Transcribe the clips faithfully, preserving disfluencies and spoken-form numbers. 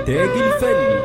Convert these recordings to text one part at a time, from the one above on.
للإنتاج الفني.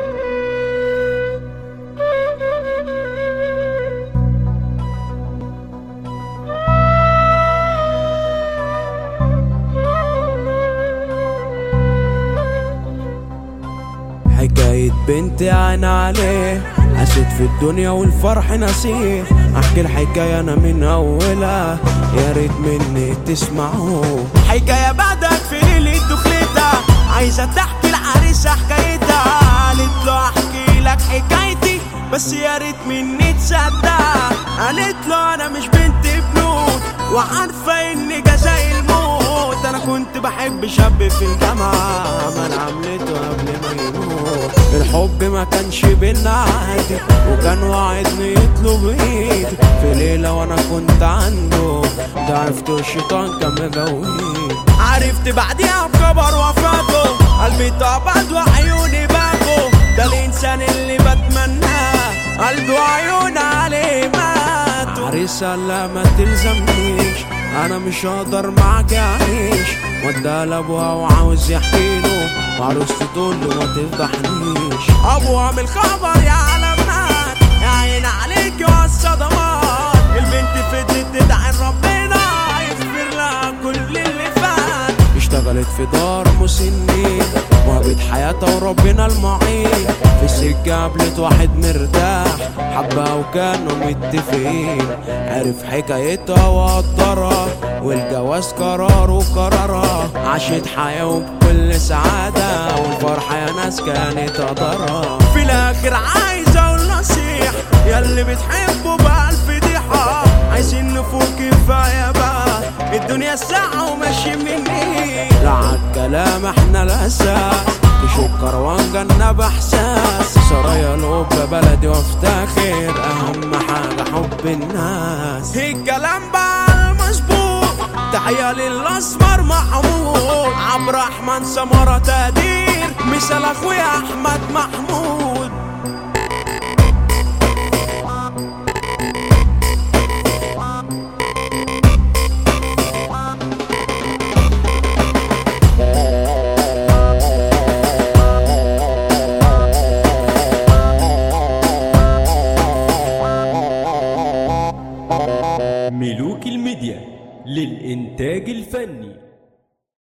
حكاية بنتي عين عليه، عاشت في الدنيا والفرح نسيه. احكي الحكاية انا من اولها، يا ريت مني تسمعوه. حكاية بدك في ليلة دخلتها، عايزة تحكي العريسة حكايتها. قالت له احكي لك حكايتي بس يا ريت مني تصدقها. قالت له انا مش بنت بنوت وعارفة ان جزاء الموت. انا كنت بحب شاب في الجامعة، ما انا عملته قبل ما يموت. الحب ما كانش بينا عادي، وكان وعدني يطلب ايدي في ليلة وانا كنت عنده. ضعفت والشيطان كان مجويد. عرفت بعديها بخبر وفاته، قلبي طابت وعيوني باكو. ده الانسان اللي بتمناه، قلبي وعيون عليه ماتوا. عريسة لا ما تلزمنيش، انا مش هقدر معاك اعيش. وداها لابوها وعاوز يحكيله، وعروستي تقول له ما تفضحنيش. ابوها من الخبر يا علامات، يا عين عليك والصدمات. البنت فضلت تدعي ربنا يغفر لها كل اللي فات. اشتغلت في دار مسنين وهبت حياتها وربنا المعين. في السكة قابلت واحد مرتاح، حبها وكانوا متفقين. عرف حكايتها وقدرها، والجواز قرار وقرارها. عاشت حياة وبكل سعادة، والفرحة يا ناس كانت قدرها. في الاخر عايز اقول نصيحة، ياللي بتحبوا بقى الفضيحة. عايزين نفوق كفاية بقى، الدنيا ساعة وماشي مني. لا عالكلام احنا الاساس، تشوف كروان جنة باحساس. سرايا القبة بلدي وافتخر، اهم حاجة حب الناس. الكلام بقى المظبوط، تحية للاسمر محمود. عبد الرحمن سمرة تقدير، مثال اخويا احمد محمود. ملوك الميديا للإنتاج الفني.